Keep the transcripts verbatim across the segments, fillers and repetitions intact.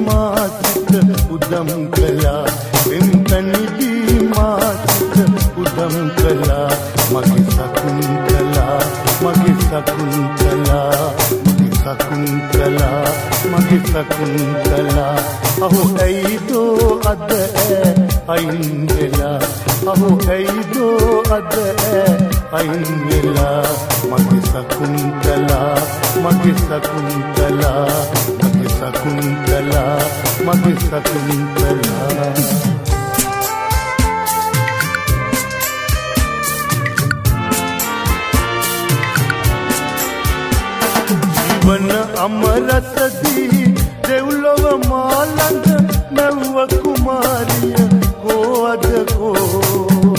මාසිත උදම් කළා පෙම් පැණි මාසිත උදම් කළා මගේ සකුන්තලා මගේ සකුන්තලා මගේ සකුන්තලා මගේ සකුන්තලා අහෝ ඇයිදෝ අද ඈ අයින් වෙලා අහෝ ඇයිදෝ අද ඈ අයින් වෙලා මගේ සකුන්තලා මගේ සකුන්තලා මගේ සකුන්තලා මගේ සකුන්තලා ජීවන අමරසදී දෙව්ලොව මාළඟ මැව්ව කුමාරිය කෝ අද කෝ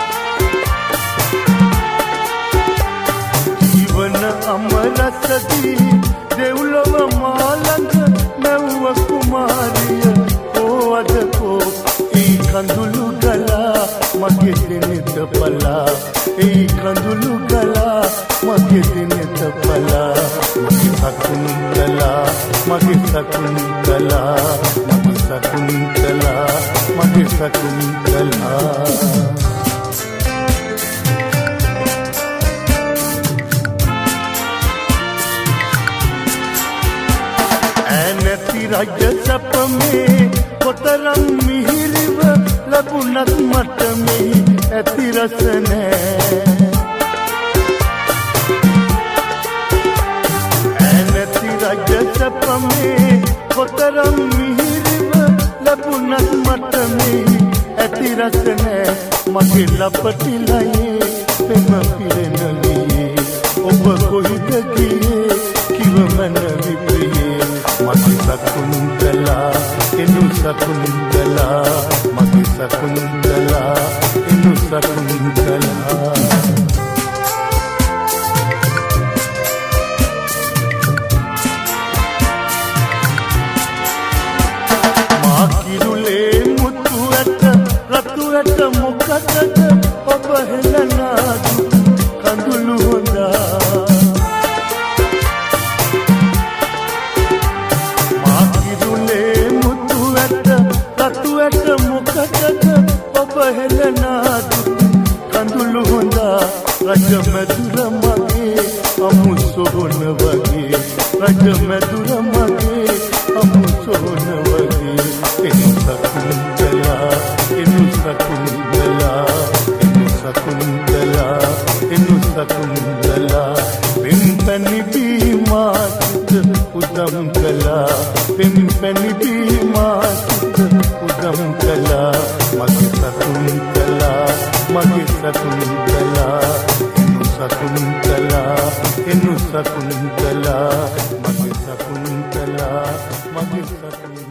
ජීවන අමරසදී දෙව්ලොව මාළඟ මැව්ව කුමාරිය කෝ අද කෝ ඒ කඳුළු ගලා මගේ දිනෙත පලා ඒ කඳුළු ගලා මගේ දිනෙත පලා මගේ සකුන්තලා මගේ සකුන්තලා මගේ සකුන්තලා මගේ සකුන්තලා ඇනති රජ සපමේ කොතරම් මිහිරිව ලැබුණත් මට මේ ඇති රස නෑ සපමේ කොතරම් මිහිරිව ලැබුණත් මට මේ ඇති රස නෑ මගේ ලපටිලයේ පෙම පිරෙනලියේ ඔබ කොහිද ගියේ කිව මනවි ප්‍රියේ මගේ සකුන්තලා එනු සකුන්තලා මගේ සකුන්තලා එනු සකුන්තලා කිරුලේ මුතු ඇට රතු ඇට මොකටද ඔබ හෙළනාදු කඳුළු හොඳා මා කිරුලේ මුතු ඇට රතු ඇට මොකටද ඔබ හෙළනාදු කඳුළු හොඳා රජ මැදුර මගේ අමු සොහොන වගේ රජ මැදුර මගේ අමු සොහොන වගේ එනු සකුන්තලා එනු සකුන්තලා එනු සකුන්තලා එනු සකුන්තලා පෙම් පැණි මාසිත උදම් කළා පෙම් පැණි මාසිත උදම් කළා මගේ සකුන්තලා මගේ සකුන්තලා එනු සකුන්තලා එනු සකුන්තලා මගේ සකුන්තලා මගේ සකුන්තලා